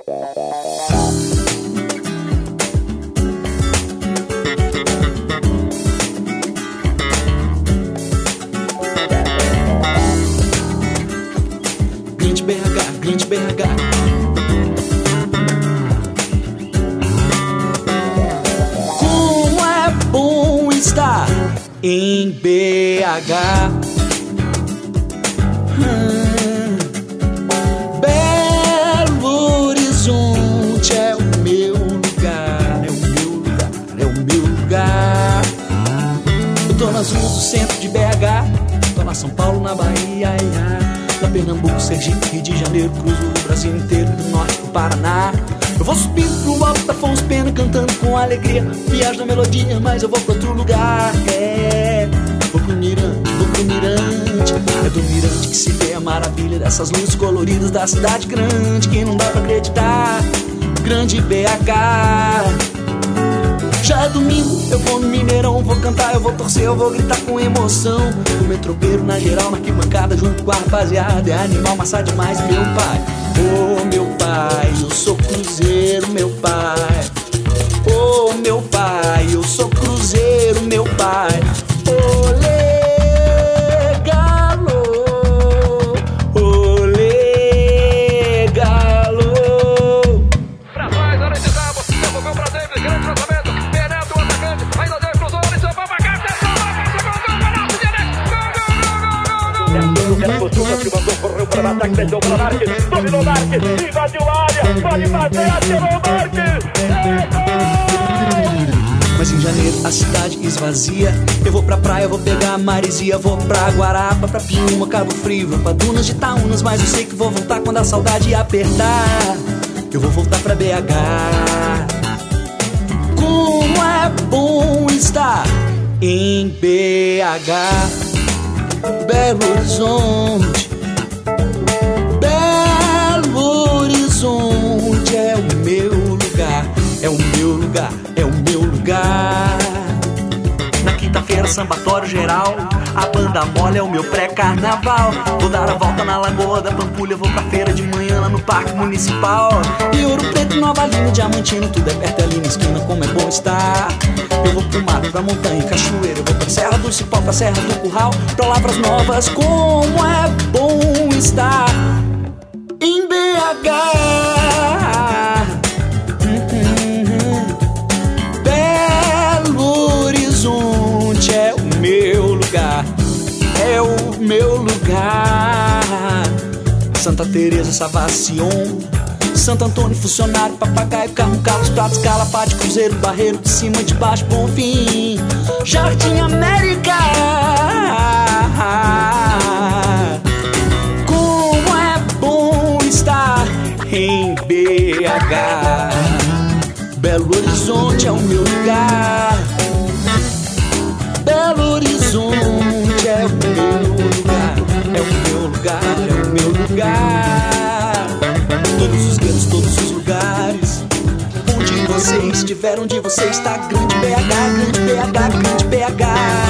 Grande BH. Como é bom estar em BH. Belo Horizonte é o meu lugar, é o meu lugar, é o meu lugar. Eu tô nas ruas do centro de BH, tô na São Paulo, na Bahia, na Pernambuco, Sergipe, Rio de Janeiro, cruzo o Brasil inteiro, do norte pro Paraná. Eu vou subindo pro alto da Afonso Pena, cantando com alegria, viajo na melodia, mas eu vou pra outro lugar. Vou pro Mirante, é do Mirante que se vê a maravilha dessas luzes coloridas da cidade grande, que não dá pra acreditar. Grande BH. Já é domingo, eu vou no Mineirão, vou cantar, eu vou torcer, eu vou gritar com emoção. O metropeiro na geral, na arquibancada, junto com a rapaziada, é animal, massa demais, meu pai. Oh, meu pai, eu sou cruzeiro, meu pai. Oh, meu pai, eu sou cruzeiro, meu pai. Olê, galo, olê, galo. Pra trás, hora de Zabo, devolveu pra David, grande lançamento. Penetra o atacante, ainda deu cruzou, ele só vai marcar, que mandou, correu para o ataque, deixou para Marques, dominou Marques, invadiu a área, pode fazer, atirou Marques, Mas em janeiro a cidade esvazia. Eu vou pra praia, vou pegar a maresia, vou pra Guarapa, pra Piuma, Cabo Frio, vou pra Dunas de Itaúnas, mas eu sei que vou voltar quando a saudade apertar. Eu vou voltar pra BH. Como é bom estar em BH. Belo Horizonte, Belo Horizonte é o meu lugar, é o meu lugar, é o meu lugar. Na quinta-feira, sambatório geral, a banda mole é o meu pré-carnaval. Vou dar a volta na Lagoa da Pampulha, vou pra feira de manhã lá no Parque Municipal. E Ouro Preto, Nova Lima, Diamantino, tudo é perto ali na esquina, como é bom estar. Eu vou pro mato, pra montanha, cachoeira, eu vou pra Serra do Cipó, pra Serra do Curral, pra Lavras Novas, como é bom estar em BH. Belo Horizonte é o meu lugar, é o meu lugar. Santa Teresa, Savacion, Santo Antônio, Funcionário, Papagaio, Carmo, Carlos, Pratos, Calafate, Cruzeiro, Barreiro, de cima, de baixo, Bonfim, Jardim América. Como é bom estar em BH. Belo Horizonte é o meu lugar, Belo Horizonte é o meu lugar, é o meu lugar, é o meu lugar. Todos os guetos, todos os lugares, onde você estiver, onde você está, grande BH, grande BH, grande BH.